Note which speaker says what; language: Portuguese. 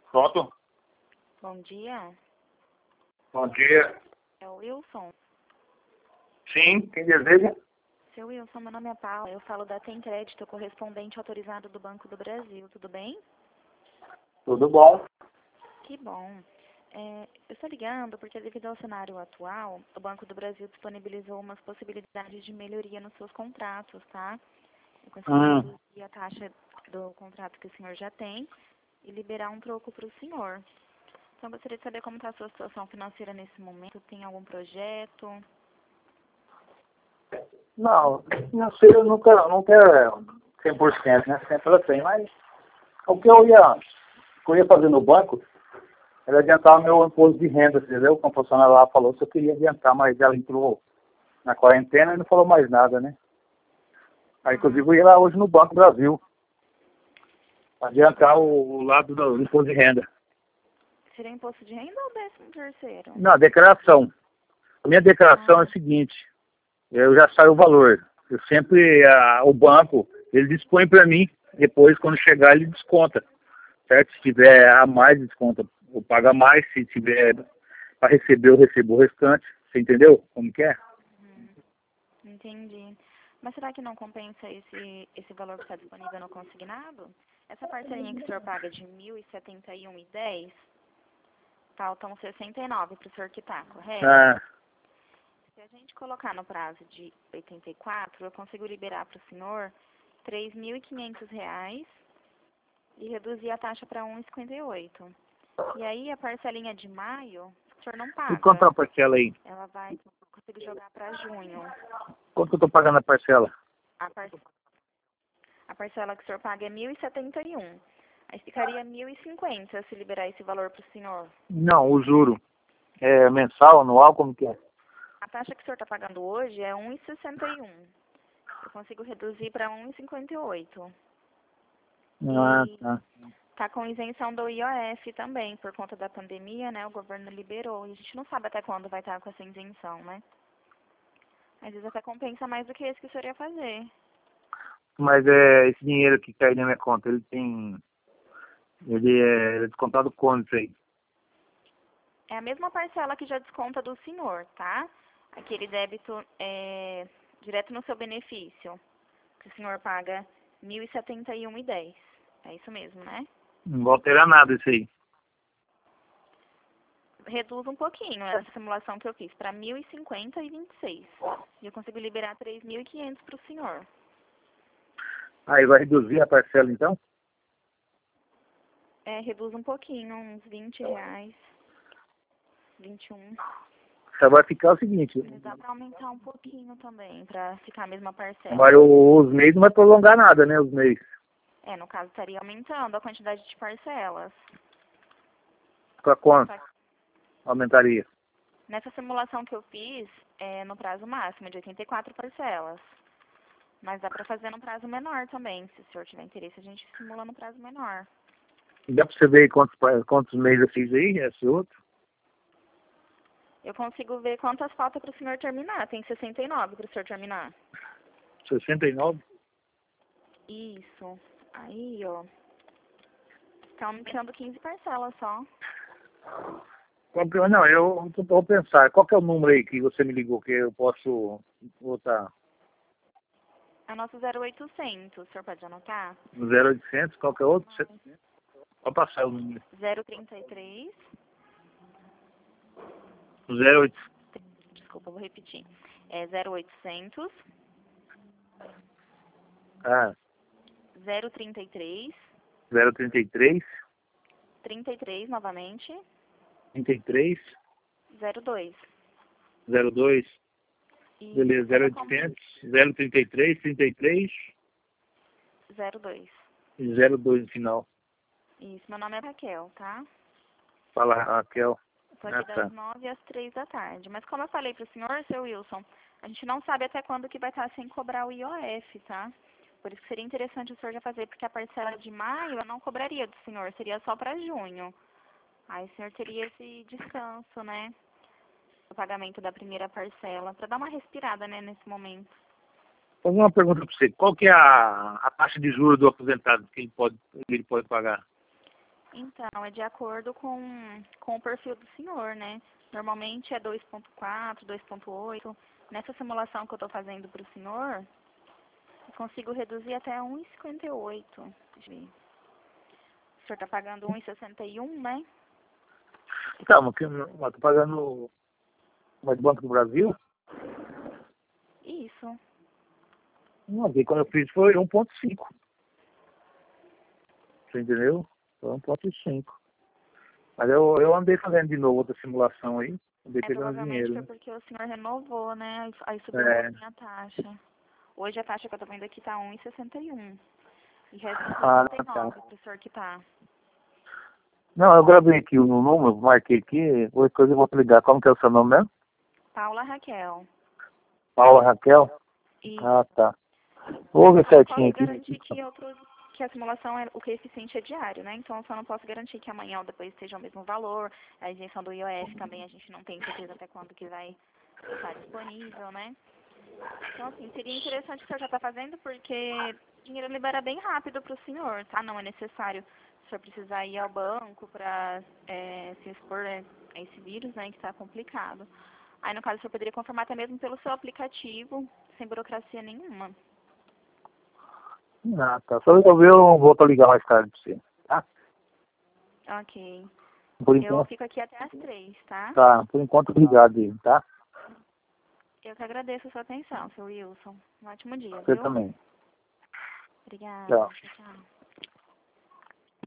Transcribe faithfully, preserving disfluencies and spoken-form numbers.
Speaker 1: Pronto?
Speaker 2: Bom dia.
Speaker 1: Bom dia.
Speaker 2: É o Wilson.
Speaker 1: Sim, quem deseja?
Speaker 2: Seu Wilson, meu nome é Paula. Eu falo da Tem Crédito, correspondente autorizado do Banco do Brasil. Tudo bem?
Speaker 1: Tudo bom.
Speaker 2: Que bom. É, eu estou ligando porque, devido ao cenário atual, o Banco do Brasil disponibilizou umas possibilidades de melhoria nos seus contratos, tá? Eu consegui
Speaker 1: Hum.
Speaker 2: reduzir a taxa do contrato que o senhor já tem e liberar um troco para o senhor. Então, eu gostaria de saber como está a sua situação financeira nesse momento. Tem algum projeto?
Speaker 1: Não, financeiro nunca, nunca é cem por cento, né? Sempre ela tem, mas o que eu ia, o que eu ia fazer no banco era adiantar o meu imposto de renda, entendeu? Como a funcionária lá falou se eu queria adiantar, mas ela entrou na quarentena e não falou mais nada, né? Aí, inclusive, eu ia lá hoje no Banco do Brasil adiantar o, o lado do, do imposto de renda.
Speaker 2: Seria imposto de renda ou décimo terceiro?
Speaker 1: Não, a declaração. A minha declaração
Speaker 2: Ah.
Speaker 1: é a seguinte, eu já saio o valor. Eu sempre, a, o banco, ele dispõe para mim, depois quando chegar ele desconta, certo? Se tiver a mais, desconta, ou paga mais, se tiver para receber, eu recebo o restante. Você entendeu como que é?
Speaker 2: Uhum. Entendi. Mas será que não compensa esse, esse valor que está disponível no consignado? Essa parcelinha que o senhor paga de mil e setenta e um reais e dez centavos, faltam sessenta e nove para o senhor quitar, correto?
Speaker 1: Ah,
Speaker 2: Se a gente colocar no prazo de oitenta e quatro, eu consigo liberar para o senhor três mil e quinhentos reais e reduzir a taxa para um real e cinquenta e oito centavos. E aí a parcelinha de maio, o senhor não
Speaker 1: e quanto é
Speaker 2: paga.
Speaker 1: a parcela aí?
Speaker 2: Ela vai, eu consigo jogar para junho.
Speaker 1: Quanto que eu estou pagando a parcela?
Speaker 2: A, par... a parcela que o senhor paga é mil e setenta e um. Aí ficaria mil e cinquenta se liberar esse valor para o senhor.
Speaker 1: Não, o juro. É mensal, anual, como que é?
Speaker 2: A taxa que o senhor está pagando hoje é um real e sessenta e um. Eu consigo reduzir para um real e cinquenta e oito.
Speaker 1: Ah,
Speaker 2: E
Speaker 1: tá.
Speaker 2: tá com isenção do I O F também, por conta da pandemia, né? O governo liberou. E a gente não sabe até quando vai estar com essa isenção, né? Às vezes até compensa mais do que esse que o senhor ia fazer.
Speaker 1: Mas é, esse dinheiro que cai na minha conta, ele tem... Ele é, ele é descontado quando isso aí?
Speaker 2: É a mesma parcela que já desconta do senhor, tá? Aquele débito é direto no seu benefício, que o senhor paga mil e setenta e um reais e dez centavos. É isso mesmo, né?
Speaker 1: Não vai alterar nada isso aí.
Speaker 2: Reduz um pouquinho essa simulação que eu fiz para mil e cinquenta e vinte e seis. E eu consigo liberar três mil e quinhentos para o senhor.
Speaker 1: Aí vai reduzir a parcela então?
Speaker 2: É, reduz um pouquinho, uns vinte reais, vinte e um.
Speaker 1: Só vai ficar o seguinte,
Speaker 2: Mas dá para aumentar um pouquinho também, para ficar a mesma parcela.
Speaker 1: mas o- os meses não vai prolongar nada, né? Os meses.
Speaker 2: É, no caso estaria aumentando a quantidade de parcelas.
Speaker 1: Para quanto
Speaker 2: Só que
Speaker 1: aumentaria?
Speaker 2: nessa simulação que eu fiz, é no prazo máximo de oitenta e quatro parcelas. Mas dá para fazer no prazo menor também. Se o senhor tiver interesse, a gente simula no prazo menor.
Speaker 1: Dá para você ver quantos, pa- quantos meses eu fiz aí, esse outro?
Speaker 2: Eu consigo ver quantas faltam para o senhor terminar. Tem sessenta e nove para o senhor terminar.
Speaker 1: sessenta e nove?
Speaker 2: Isso. Aí, ó. Tá aumentando quinze parcelas só.
Speaker 1: Qual que- Não, eu tô- vou pensar. Qual que é o número aí que você me ligou que eu posso botar?
Speaker 2: É o nosso zero oitocentos. O senhor pode anotar?
Speaker 1: zero oitocentos, qual que é outro? Você- Pode passar o número.
Speaker 2: zero trinta e três.
Speaker 1: zero oito.
Speaker 2: Desculpa, eu vou repetir. É zero oitocentos.
Speaker 1: Ah,
Speaker 2: zero trinta e três.
Speaker 1: zero trinta e três,
Speaker 2: trinta e três novamente.
Speaker 1: trinta e três,
Speaker 2: zero dois.
Speaker 1: zero dois,
Speaker 2: E
Speaker 1: beleza, zero
Speaker 2: seria como
Speaker 1: oitocentos, zero trinta e três, trinta e três
Speaker 2: zero dois.
Speaker 1: e zero dois no final.
Speaker 2: Isso, meu nome é Raquel, tá?
Speaker 1: Fala, Raquel.
Speaker 2: Eu tô
Speaker 1: Ah,
Speaker 2: aqui
Speaker 1: tá.
Speaker 2: das nove às três da tarde. Mas como eu falei pro senhor, seu Wilson, a gente não sabe até quando que vai estar sem cobrar o I O F, tá? Por isso que seria interessante o senhor já fazer, porque a parcela de maio eu não cobraria do senhor, seria só para junho. Aí o senhor teria esse descanso, né? O pagamento da primeira parcela, para dar uma respirada, né, nesse momento.
Speaker 1: Vou fazer uma pergunta para você. Qual que é a, a taxa de juros do aposentado que ele pode, ele pode pagar?
Speaker 2: Então, é de acordo com, com o perfil do senhor, né? Normalmente é dois ponto quatro, dois ponto oito. Nessa simulação que eu estou fazendo para o senhor, eu consigo reduzir até um e cinquenta e oito. Deixa eu ver. O senhor está pagando um e sessenta e um, né?
Speaker 1: Calma, que eu estou pagando mais Banco do Brasil?
Speaker 2: Isso.
Speaker 1: Não, aqui quando eu fiz foi um ponto cinco. Você entendeu? Foi um ponto cinco. Mas eu, eu andei fazendo de novo outra simulação aí. Andei
Speaker 2: É,
Speaker 1: pegando
Speaker 2: provavelmente
Speaker 1: dinheiro,
Speaker 2: foi
Speaker 1: né?
Speaker 2: porque o senhor renovou, né? Aí, aí subiu um
Speaker 1: É.
Speaker 2: pouquinho a taxa. Hoje a taxa que eu tô vendo aqui tá um e sessenta e um. E resta
Speaker 1: Ah,
Speaker 2: sessenta e nove
Speaker 1: tá.
Speaker 2: pro senhor quitar.
Speaker 1: Não, eu gravei aqui o número, marquei aqui, qualquer coisa eu vou te ligar. Como que é o seu nome mesmo?
Speaker 2: Paula Raquel.
Speaker 1: Paula Raquel?
Speaker 2: E
Speaker 1: Ah, tá. Vou ver
Speaker 2: só não posso
Speaker 1: certinho aqui.
Speaker 2: garantir que outros, que a simulação, é, o coeficiente é diário, né? Então eu só não posso garantir que amanhã ou depois seja o mesmo valor. A isenção do I O F também a gente não tem certeza até quando que vai estar disponível, né? Então, assim, seria interessante o senhor já está fazendo, porque o dinheiro libera bem rápido para o senhor, tá? Não é necessário o senhor precisar ir ao banco para é, se expor a esse vírus, né, que está complicado. Aí, no caso, o senhor poderia confirmar até mesmo pelo seu aplicativo, sem burocracia nenhuma.
Speaker 1: Ah, tá. Só resolver, eu volto a ligar mais tarde pra você. Tá?
Speaker 2: Ok.
Speaker 1: Por
Speaker 2: Eu
Speaker 1: enquanto.
Speaker 2: fico aqui até às três, tá?
Speaker 1: Tá, por enquanto obrigado aí, tá?
Speaker 2: Eu que agradeço a sua atenção, seu Wilson. Um ótimo dia,
Speaker 1: Você
Speaker 2: viu?
Speaker 1: também.
Speaker 2: Obrigada.
Speaker 1: Tchau.
Speaker 2: Tchau, tchau.